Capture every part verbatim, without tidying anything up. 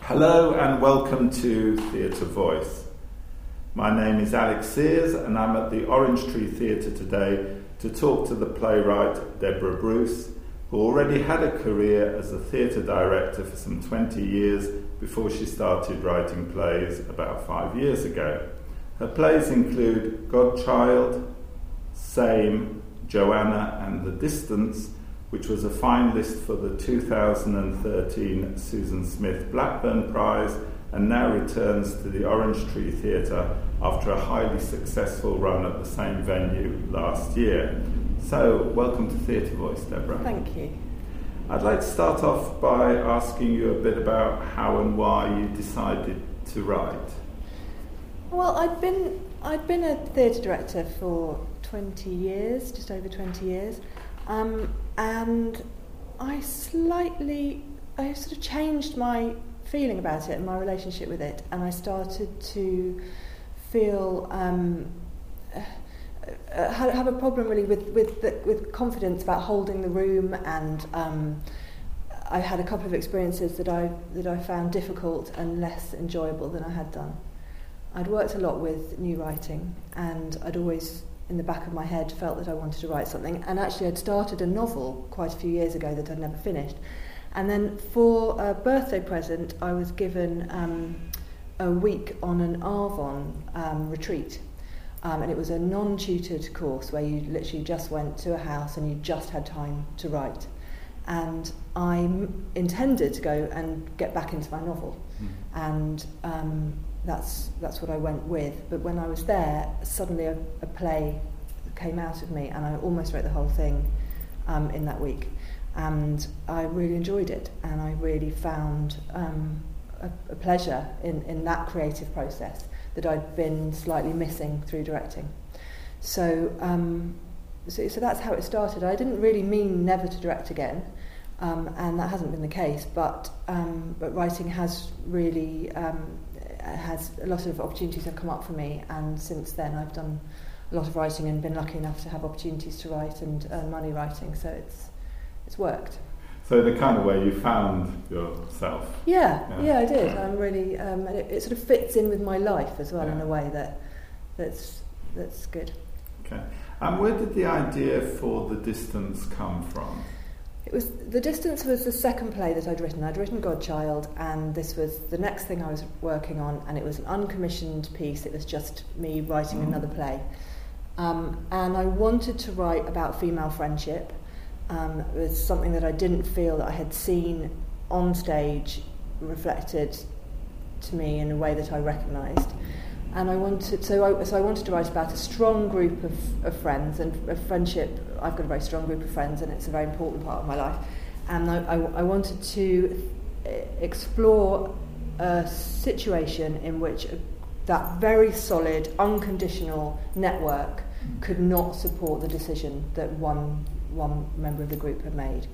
Hello and welcome to Theatre Voice. My name is Alex Sears and I'm at the Orange Tree Theatre today to talk to the playwright Deborah Bruce, who already had a career as a theatre director for some twenty years before she started writing plays about five years ago. Her plays include Godchild, Same, Joanna and The Distance, which was a finalist for the two thousand thirteen Susan Smith Blackburn Prize and now returns to the Orange Tree Theatre after a highly successful run at the same venue last year. So, welcome to Theatre Voice, Deborah. Thank you. I'd like to start off by asking you a bit about how and why you decided to write. Well, I'd been I'd been a theatre director for twenty years, just over twenty years. Um, and I slightly, I sort of changed my feeling about it and my relationship with it, and I started to feel, um, uh, uh, have a problem really with with, the, with confidence about holding the room, and um, I had a couple of experiences that I that I found difficult and less enjoyable than I had done. I'd worked a lot with new writing, and I'd always in the back of my head felt that I wanted to write something, and actually I'd started a novel quite a few years ago that I'd never finished, and then for a birthday present I was given um, a week on an Arvon um, retreat, um, and it was a non-tutored course where you literally just went to a house and you just had time to write, and I m- intended to go and get back into my novel, mm. and um, That's that's what I went with. But when I was there, suddenly a, a play came out of me, and I almost wrote the whole thing um, in that week. And I really enjoyed it, and I really found um, a, a pleasure in, in that creative process that I'd been slightly missing through directing. So, um, so, so that's how it started. I didn't really mean never to direct again, um, and that hasn't been the case. But um, but writing has really. Um, has a lot of opportunities have come up for me, and since then I've done a lot of writing and been lucky enough to have opportunities to write and earn money writing, so it's it's worked. So the kind of way you found yourself. Yeah, yeah, yeah I did. I'm really, um, and it, it sort of fits in with my life as well, yeah. in a way that that's that's good. Okay, and where did the idea for The Distance come from? It was The Distance was the second play that I'd written. I'd written Godchild, and this was the next thing I was working on, and it was an uncommissioned piece. It was just me writing mm. another play. Um, and I wanted to write about female friendship. Um, it was something that I didn't feel that I had seen on stage reflected to me in a way that I recognised. And I wanted, so I, so I wanted to write about a strong group of, of friends and a friendship. I've got a very strong group of friends, and it's a very important part of my life. And I, I, I wanted to explore a situation in which a, that very solid, unconditional network could not support the decision that one one member of the group had made.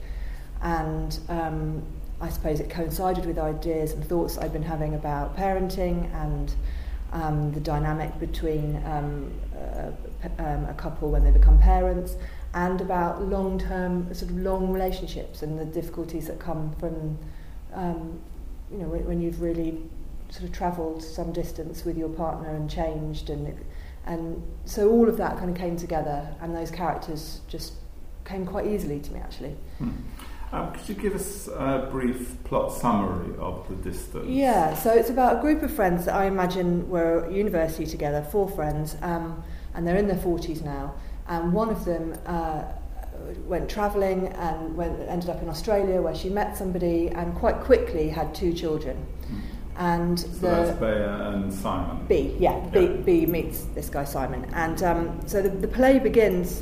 And um, I suppose it coincided with ideas and thoughts I'd been having about parenting and Um, the dynamic between um, uh, um, a couple when they become parents, and about long-term, sort of long relationships and the difficulties that come from, um, you know, when, when you've really sort of travelled some distance with your partner and changed, and and so all of that kind of came together, and those characters just came quite easily to me, actually. Hmm. Um, could you give us a brief plot summary of The Distance? Yeah, so it's about a group of friends that I imagine were at university together, four friends, um, and they're in their forties now. And one of them uh, went travelling and went, ended up in Australia, where she met somebody and quite quickly had two children. Mm. And so the that's Bea and Simon. B, yeah, yeah. B, B meets this guy Simon. And um, so the, the play begins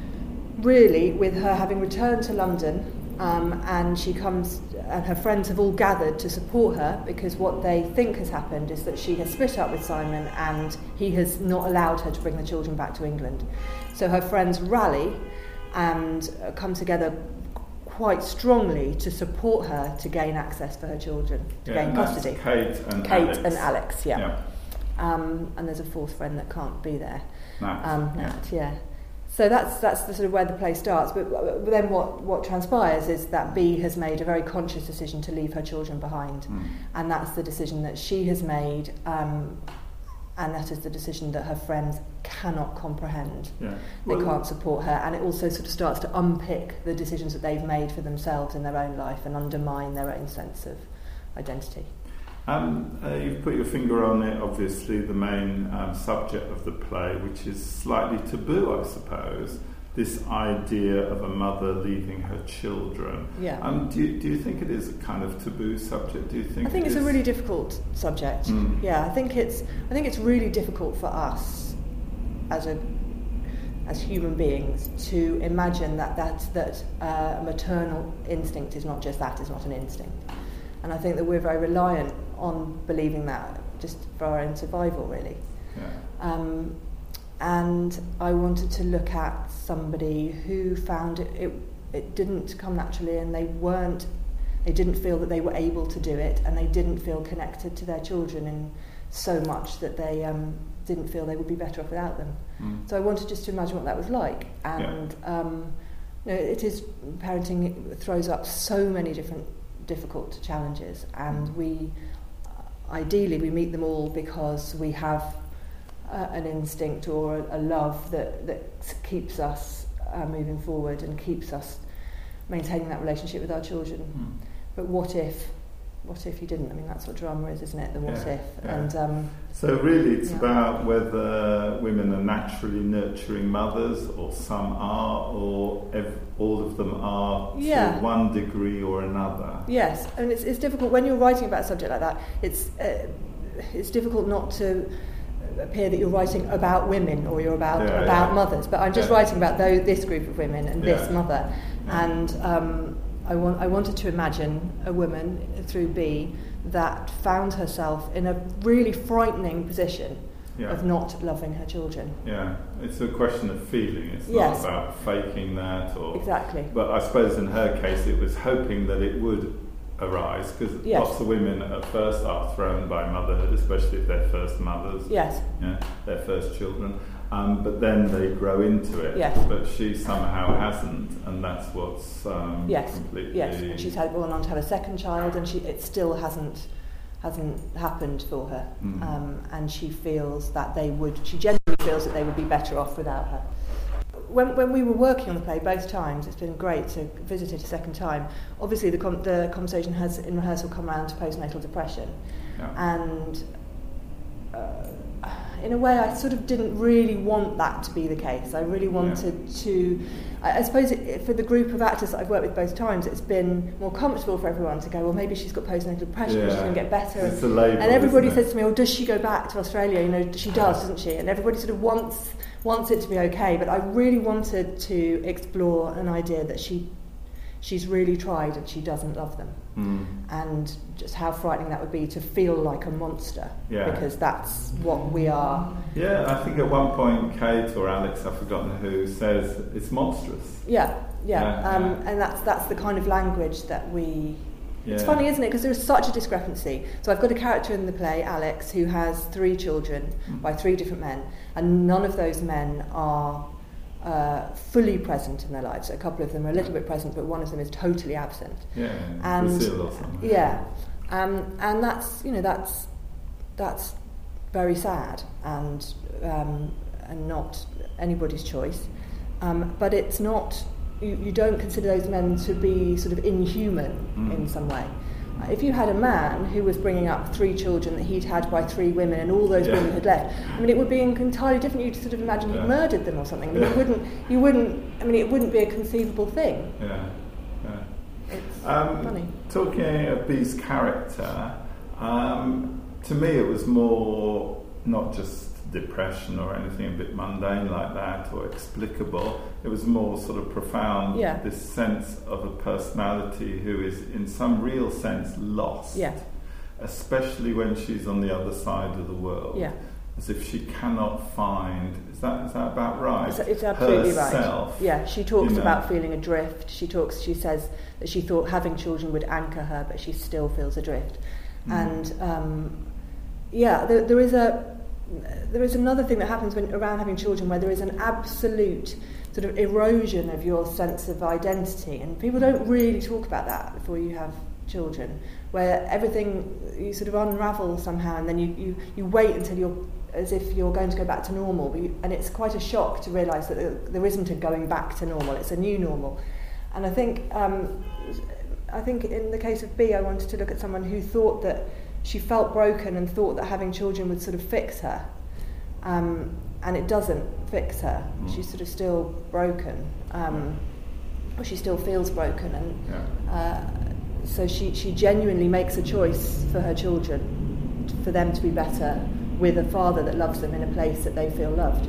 really with her having returned to London. Um, and she comes, and her friends have all gathered to support her, because what they think has happened is that she has split up with Simon and he has not allowed her to bring the children back to England. So her friends rally and uh, come together quite strongly to support her to gain access for her children, to yeah, gain and custody. That's Kate and Kate Alex. and Alex, yeah. yeah. Um, and there's a fourth friend that can't be there. Nat, um, yeah. Nat, yeah. So that's that's the sort of where the play starts. But, but then what, what transpires is that B has made a very conscious decision to leave her children behind, mm. and that's the decision that she has made, um, and that is the decision that her friends cannot comprehend. Yeah. They well, can't support her, and it also sort of starts to unpick the decisions that they've made for themselves in their own life and undermine their own sense of identity. Um, uh, you've put your finger on it, obviously, the main um, subject of the play, which is slightly taboo, I suppose, this idea of a mother leaving her children. Yeah. Um, do, you, do you think it is a kind of taboo subject? Do you think I think it it's is? a really difficult subject. Mm. Yeah, I think it's I think it's really difficult for us as a as human beings to imagine that that, that uh, maternal instinct is not just that, is not an instinct. And I think that we're very reliant on believing that just for our own survival, really. Yeah. Um, and I wanted to look at somebody who found it, it, it didn't come naturally, and they weren't, they didn't feel that they were able to do it, and they didn't feel connected to their children in so much that they um, didn't feel they would be better off without them. Mm. So I wanted just to imagine what that was like. And yeah. um, you know, it is, parenting it throws up so many different difficult challenges, and we ideally we meet them all because we have uh, an instinct or a, a love that, that keeps us uh, moving forward and keeps us maintaining that relationship with our children. Mm. But what if what if you didn't? I mean, that's what drama is, isn't it? The what yeah, if. Yeah. And um, so really it's yeah. about whether women are naturally nurturing mothers, or some are, or ev- all of them are yeah. to one degree or another. Yes, and it's, it's difficult when you're writing about a subject like that. It's uh, it's difficult not to appear that you're writing about women or you're about yeah, about yeah. mothers. But I'm just yeah. writing about those, this group of women and yeah. this mother. Yeah. And um, I want I wanted to imagine a woman through B that found herself in a really frightening position yeah. of not loving her children. Yeah, it's a question of feeling. It's yes. not about faking that, or exactly. But I suppose in her case, it was hoping that it would arise, because yes. lots of women at first are thrown by motherhood, especially if they're first mothers. Yes. Yeah, their first children. Um, but then they grow into it. Yes. But she somehow hasn't, and that's what's um, yes. completely... Yes, and she's had gone on to have a second child, and she it still hasn't hasn't happened for her. Mm. Um, and she feels that they would, she genuinely feels that they would be better off without her. When when we were working on the play both times, it's been great to visit it a second time. Obviously the com- the conversation has in rehearsal come around to postnatal depression. Yeah. And uh, in a way I sort of didn't really want that to be the case. I really wanted yeah. to, I, I suppose it, for the group of actors that I've worked with both times, it's been more comfortable for everyone to go, well, maybe she's got postnatal depression, yeah. she's going to get better. It's a label, and everybody isn't it? says to me, well, does she go back to Australia? You know, she does, doesn't she? And everybody sort of wants wants it to be okay, but I really wanted to explore an idea that she she's really tried and she doesn't love them. Mm. And just how frightening that would be to feel like a monster, yeah. because that's what we are. Yeah, I think at one point Kate or Alex, I've forgotten who, says it's monstrous. Yeah, yeah, yeah, um, yeah. and that's that's the kind of language that we... Yeah. It's funny, isn't it? Because there's such a discrepancy. So I've got a character in the play, Alex, who has three children mm. by three different men, and none of those men are uh, fully present in their lives. A couple of them are a little bit present, but one of them is totally absent. Yeah, and Brazil or something. Yeah, um, and that's you know that's that's very sad and um, and not anybody's choice. Um, but it's not. You, you don't consider those men to be sort of inhuman mm. in some way. Uh, if you had a man who was bringing up three children that he'd had by three women and all those yeah. women had left, I mean, it would be entirely different. You'd sort of imagine yeah. he'd murdered them or something. I mean, yeah. you wouldn't, you wouldn't, I mean, it wouldn't be a conceivable thing. Yeah, yeah. It's um, funny. Talking of B's character, um, to me it was more not just depression or anything a bit mundane like that or explicable. It was more sort of profound, yeah. this sense of a personality who is in some real sense lost, yeah. especially when she's on the other side of the world, yeah. as if she cannot find, is that is that about right? It's, it's absolutely herself, right. Yeah, she talks you know. about feeling adrift. She talks. She says that she thought having children would anchor her, but she still feels adrift. Mm. And um, yeah, there, there is a there is another thing that happens when around having children, where there is an absolute sort of erosion of your sense of identity, and people don't really talk about that before you have children, where everything, you sort of unravel somehow, and then you, you, you wait until you're as if you're going to go back to normal, but you, and it's quite a shock to realise that there, there isn't a going back to normal, it's a new normal. And I think um, I think in the case of B, I wanted to look at someone who thought that she felt broken and thought that having children would sort of fix her, um, and it doesn't fix her. Mm. She's sort of still broken, um, or she still feels broken, and yeah. uh, so she, she genuinely makes a choice for her children, for them to be better, with a father that loves them in a place that they feel loved.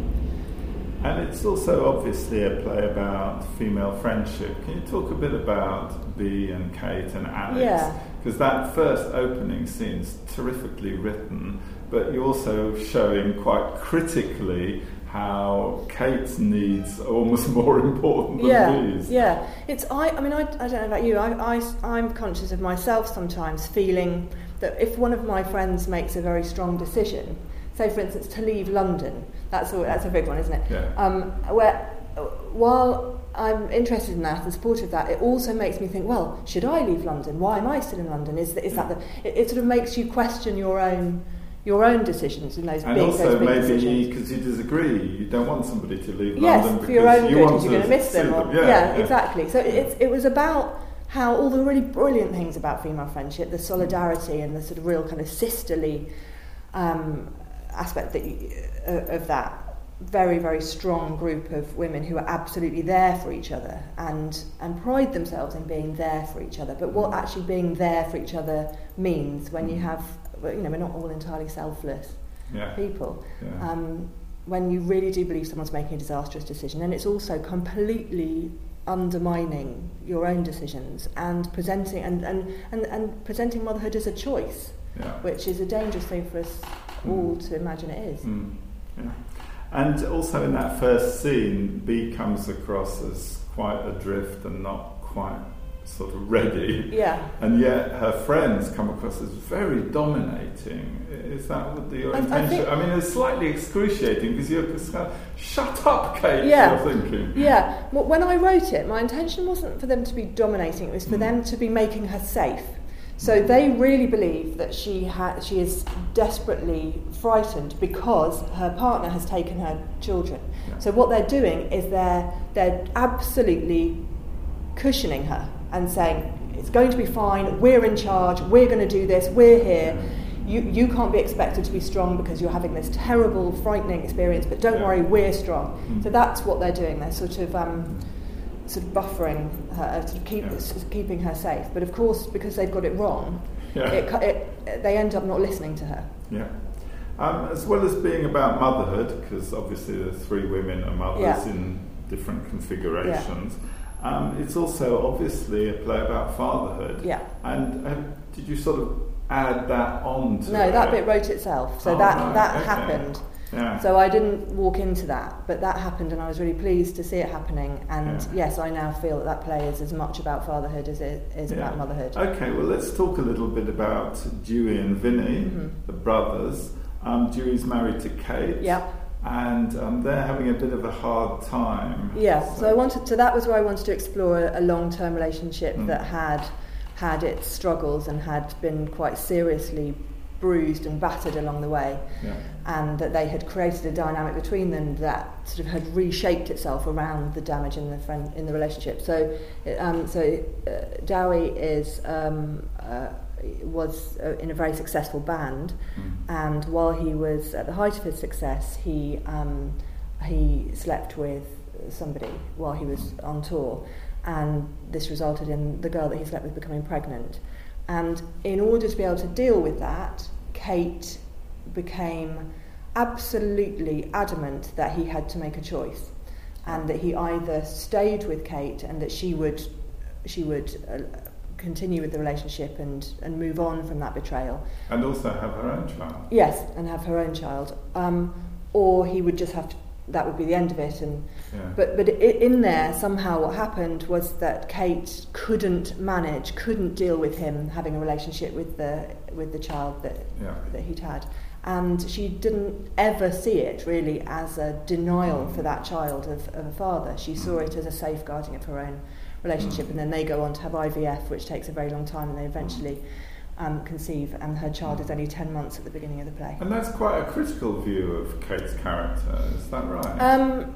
And it's also obviously a play about female friendship. Can you talk a bit about B and Kate and Alex? Yeah. Because that first opening scene's terrifically written, but you're also showing quite critically how Kate's needs are almost more important than yeah, B's. Yeah, it's I. I mean, I, I don't know about you. I, I, I'm conscious of myself sometimes feeling that if one of my friends makes a very strong decision, say for instance to leave London, that's a, that's a big one, isn't it? Yeah. Um, where while I'm interested in that and supportive of that, it also makes me think, well, should I leave London? Why am I still in London? Is, is that the? It, it sort of makes you question your own. your own decisions in those and big, also those big maybe decisions. because you disagree, you don't want somebody to leave yes, London for your own you good, want because you're going to miss them. them. Or, Yeah, yeah, yeah, exactly. So it's, it was about how all the really brilliant things about female friendship, the solidarity and the sort of real kind of sisterly um, aspect that you, uh, of that very, very strong group of women who are absolutely there for each other and, and pride themselves in being there for each other. But what actually being there for each other means when you have, you know, we're not all entirely selfless. Yeah. people yeah. Um, when you really do believe someone's making a disastrous decision, and it's also completely undermining your own decisions and presenting and, and, and, and presenting motherhood as a choice, yeah. which is a dangerous thing for us mm. all to imagine it is. Mm. Yeah. And also in that first scene, B comes across as quite adrift and not quite sort of ready, yeah. and yet her friends come across as very dominating. Is that what the your I, intention? I, I mean, it's slightly excruciating because you're just kind of, shut up, Kate. Yeah, you're thinking. Yeah. Well, when I wrote it, my intention wasn't for them to be dominating; it was for mm. them to be making her safe. So they really believe that she ha- she is desperately frightened because her partner has taken her children. Yeah. So what they're doing is they're they're absolutely cushioning her and saying, it's going to be fine, we're in charge, we're going to do this, we're here. You you can't be expected to be strong because you're having this terrible, frightening experience, but don't yeah. worry, we're strong. Mm. So that's what they're doing. They're sort of um, sort of buffering her, sort of keep, yeah. sort of keeping her safe. But of course, because they've got it wrong, yeah. it, it, they end up not listening to her. Yeah. Um, as well as being about motherhood, because obviously the three women are mothers yeah. in different configurations. Yeah. Um, it's also obviously a play about fatherhood. Yeah. And uh, did you sort of add that on to No, it? that bit wrote itself. So oh, that, right, that okay. happened. Yeah. So I didn't walk into that, but that happened and I was really pleased to see it happening. And yeah. yes, I now feel that that play is as much about fatherhood as it is yeah. about motherhood. Okay, well let's talk a little bit about Dewey and Vinny, mm-hmm. the brothers. Um, Dewey's married to Kate. Yeah. And um, they're having a bit of a hard time. Yeah, so, so I wanted. So that was where I wanted to explore a, a long-term relationship mm. that had had its struggles and had been quite seriously bruised and battered along the way, yeah. and that they had created a dynamic between them that sort of had reshaped itself around the damage in the friend in the relationship. So, um, so uh, Dowie is. Um, uh, was uh, in a very successful band, mm. and while he was at the height of his success, he um, he slept with somebody while he was on tour, and this resulted in the girl that he slept with becoming pregnant. And in order to be able to deal with that, Kate became absolutely adamant that he had to make a choice, and that he either stayed with Kate and that she would she would uh, continue with the relationship and, and move on from that betrayal. And also have her own child. Yes, and have her own child. Um, or he would just have to that would be the end of it. And Yeah. but but it, in there somehow what happened was that Kate couldn't manage, couldn't deal with him having a relationship with the with the child that Yeah. that he'd had, and she didn't ever see it really as a denial for that child of, of a father. She saw it as a safeguarding of her own relationship, and then they go on to have I V F, which takes a very long time, and they eventually um, conceive, and her child is only ten months at the beginning of the play. And that's quite a critical view of Kate's character, is that right? Um,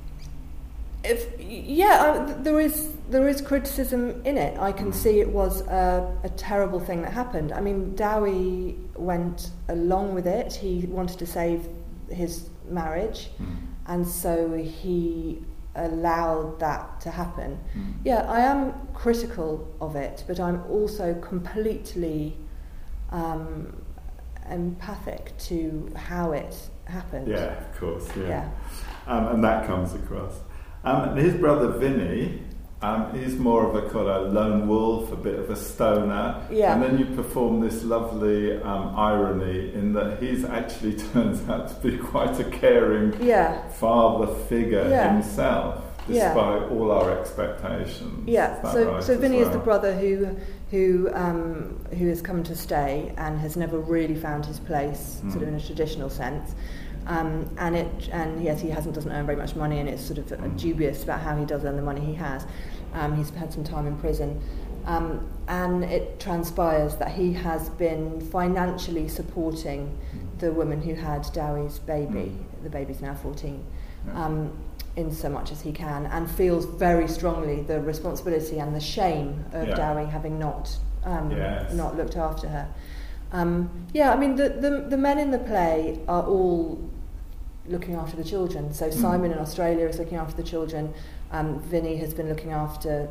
if yeah, uh, there is there is criticism in it. I can Mm. see it was a, a terrible thing that happened. I mean, Dowie went along with it. He wanted to save his marriage, Mm. and so he allowed that to happen. Mm. Yeah, I am critical of it, but I'm also completely um, empathic to how it happened. Yeah, of course, yeah. Yeah. Um, and that comes across. Um, and his brother Vinny, um, he's more of a kind of lone wolf, a bit of a stoner. Yeah. And then you perform this lovely um, irony in that he's actually turns out to be quite a caring Yeah. father figure Yeah. himself, Yeah. despite all our expectations. Yeah, Is that so right so as Vinny is the well? brother who who um, who has come to stay and has never really found his place, Mm. sort of in a traditional sense. Um, and it and yes, he hasn't doesn't earn very much money, and it's sort of uh, Mm. dubious about how he does earn the money he has. Um, he's had some time in prison, um, and it transpires that he has been financially supporting the woman who had Dowie's baby. Mm. The baby's now fourteen. Yeah. Um, in so much as he can, and feels very strongly the responsibility and the shame of Yeah. Dowie having not um, Yes. not looked after her. Um, yeah, I mean the, the the men in the play are all looking after the children. So Mm. Simon in Australia is looking after the children. Um, Vinny has been looking after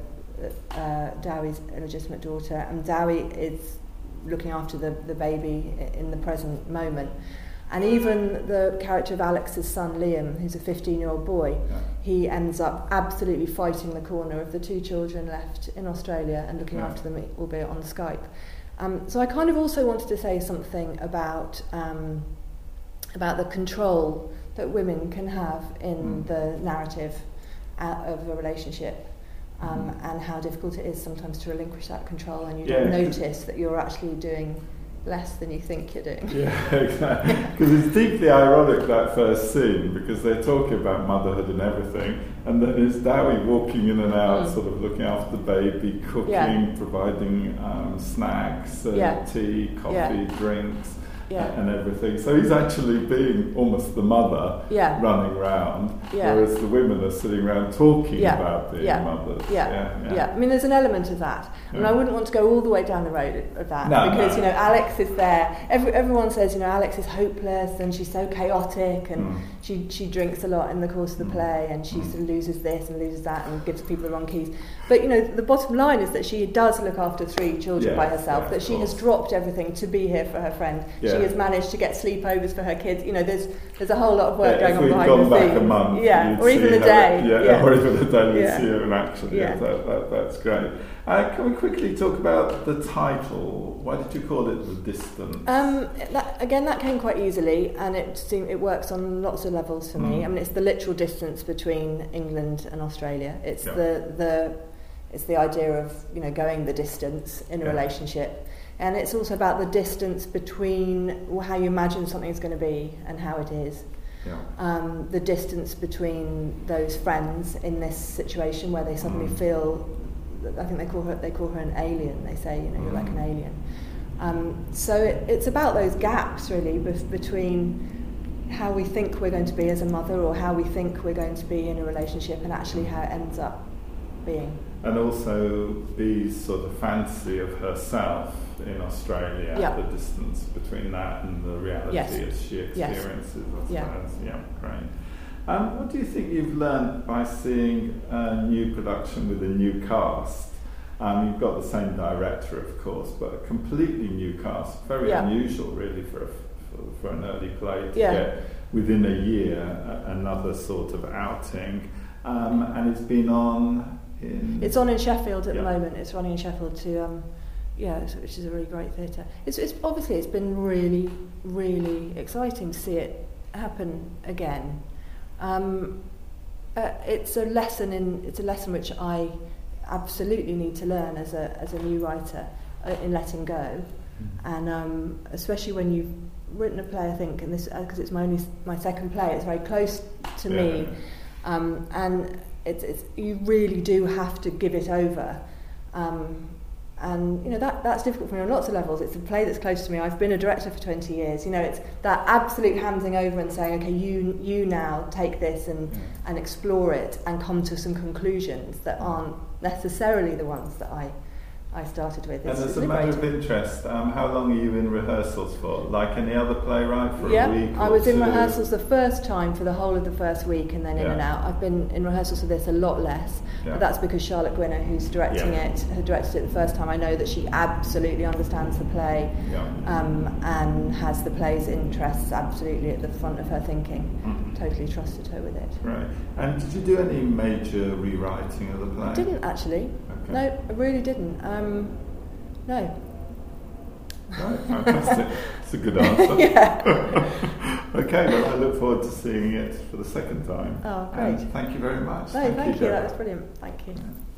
uh, Dowie's illegitimate daughter, and Dowie is looking after the, the baby i- in the present moment. And even the character of Alex's son Liam, who's a fifteen-year-old boy, Yeah. he ends up absolutely fighting the corner of the two children left in Australia and looking Yeah. after them, albeit on Skype. Um, so I kind of also wanted to say something about um, about the control that women can have in Mm. the narrative uh, of a relationship, um, Mm. and how difficult it is sometimes to relinquish that control, and you Yeah, don't 'cause- notice that you're actually doing less than you think you're doing. Yeah, exactly. Because it's deeply ironic, that first scene, because they're talking about motherhood and everything, and then it's Dowie walking in and out, Mm. sort of looking after the baby, cooking, Yeah. providing um, snacks, uh, Yeah. tea, coffee, Yeah. drinks, Yeah. and everything. So he's actually being almost the mother Yeah. running round, Yeah. whereas the women are sitting around talking Yeah. about being Yeah. mothers. Yeah. yeah, Yeah, I mean, there's an element of that, and Yeah. I wouldn't want to go all the way down the road of that, No, because no. you know Alex is there. Every, everyone says you know Alex is hopeless and she's so chaotic, and Mm. she she drinks a lot in the course of the Mm. play, and she Mm. sort of loses this and loses that and gives people the wrong keys. But you know the bottom line is that she does look after three children Yes, by herself. yeah, that of she has course. dropped everything to be here for her friend. Yeah. She has managed to get sleepovers for her kids. You know, there's there's a whole lot of work Yeah, going if on we'd behind gone the back scenes. a month, yeah, you'd or even see a how day. it- yeah, yeah. or even a day, you'd Yeah. see her in action. Yeah, Yeah. that, that, that's great. Uh, can we quickly talk about the title? Why did you call it The Distance? Um, that, again, that came quite easily, and it seem, it works on lots of levels for me. Mm. I mean, it's the literal distance between England and Australia. It's Yeah. the the it's the idea of you know going the distance in a Yeah. relationship, and it's also about the distance between how you imagine something's going to be and how it is. yeah. Um, the distance between those friends in this situation where they suddenly Mm. feel, I think they call her they call her an alien. They say, you know, you're like an Mm. alien. Um, so it, it's about those gaps really bef- between how we think we're going to be as a mother, or how we think we're going to be in a relationship, and actually how it ends up being. And also Bee's sort of fantasy of herself in Australia, Yeah. the distance between that and the reality Yes. as she Yes. experiences, I Yeah. suppose. Yeah, great. Um, what do you think you've learned by seeing a new production with a new cast? Um, you've got the same director, of course, but a completely new cast. Very Yeah. unusual, really, for, a, for for an early play to Yeah. get within a year a, another sort of outing. Um, and it's been on in... It's on in Sheffield at Yeah. the moment. It's running in Sheffield to, um, yeah, it's- which is a really great theatre. It's, it's obviously it's been really, really exciting to see it happen again. Um, uh, it's a lesson in it's a lesson which I absolutely need to learn as a as a new writer uh, in letting go, mm. and um, especially when you've written a play, I think, and this because uh, it's my only my second play, it's very close to yeah. me, um, and it's, it's you really do have to give it over. Um, And, you know, that that's difficult for me on lots of levels. It's a play that's close to me. I've been a director for twenty years. You know, it's that absolute handing over and saying, okay, you you now take this and, mm. and explore it and come to some conclusions that aren't necessarily the ones that I I started with. It's, and as a matter of interest, um, how long are you in rehearsals for? Like any other playwright, for yeah, a week or I was two? in rehearsals the first time for the whole of the first week and then in yeah. and out. I've been in rehearsals for this a lot less, yeah. but that's because Charlotte Gwynner, who's directing yeah. it, who directed it the first time, I know that she absolutely understands the play yeah. um, and has the play's interests absolutely at the front of her thinking. Mm-hmm. Totally trusted her with it. Right. And did you do any major rewriting of the play? I didn't actually. Okay. No, I really didn't. Um, no. Right, fantastic. It's a good answer. yeah. Okay, well, I look forward to seeing it for the second time. Oh, great. And thank you very much. No, thank, thank you. you. That was brilliant. Thank you. Yeah.